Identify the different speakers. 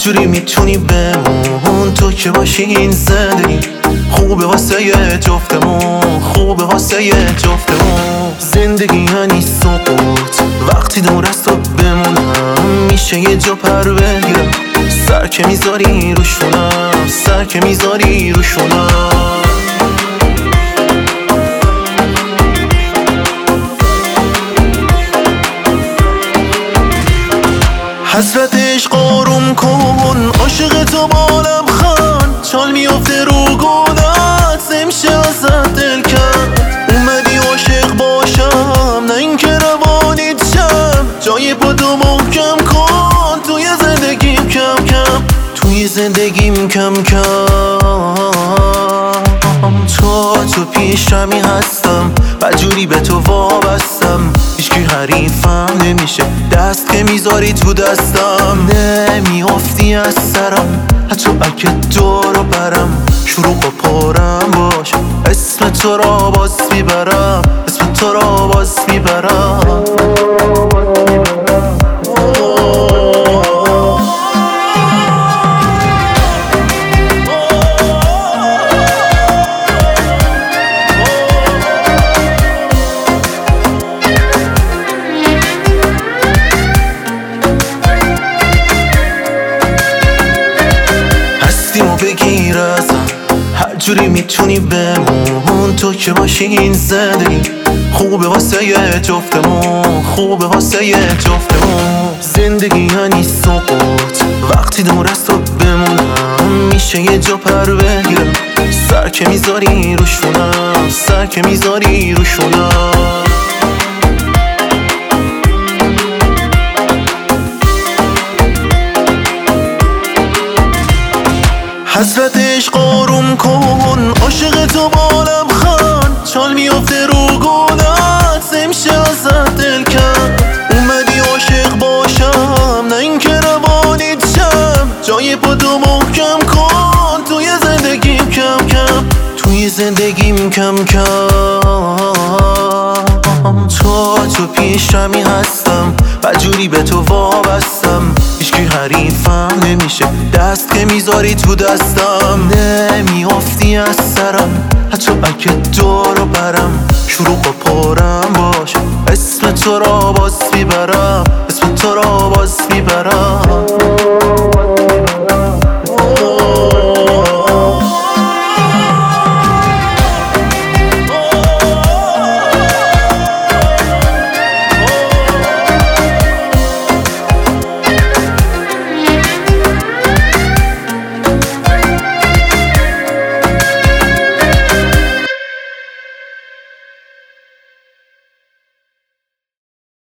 Speaker 1: جوری میتونی بمون تو که باشی این زندگی خوبه واسه جفتمون، خوبه واسه جفتمون. زندگی یعنی سقوط، وقتی دور از تو بمونم میشه یه جا پر بگیرم. سر که میذاری روشونم، سر که میذاری روشونم. حسرت عشق آروم کن، عاشق تو بالم خان. چال میافته رو گودت، نمیشه ازت دل کرد. اومدی عاشق باشم، نه اینکه روانیت شم. جای پاتو محکم کن توی زندگیم کم کم، توی زندگیم کم کم. تو پیشمی هستم، بدجوری به تو وابستم. هیچکی حریفم نمیشه، دست که میذاری تو دستم. نمیافتی از سرم حتی اگه دورو برم. شروع و پرم باش، اسم تو را باز میبرم، اسم تو را باز میبرم. و بگیر ازم هر جوری میتونی بمون تو که باشی این زندگی خوبه واسه جفتمون، خوبه واسه جفتمون. زندگی یعنی سقوط، وقتی دور از تو بمونم میشه یه جا پر بگیرم. سر که میذاری روشونم، سر که میذاری روشونم. حسرت عشق آروم کن، عاشق تو بالم خان. چال میافته رو گودت، نمیشه ازت دل کرد. اومدی عاشق باشم، نه اینکه روانیت شم. جای پاتو محکم کن توی زندگیم کم کم، توی زندگیم کم کم. تو پیشمی هستم، بدجوری به تو وابستم. هیچکی حریفم نمیشه، دست که میذاری تو دستم. نمیافتی از سرم حتی اگه دورو برم. شروع و پرم باش، اسم تو را باز میبرم، اسم تو را باز میبرم.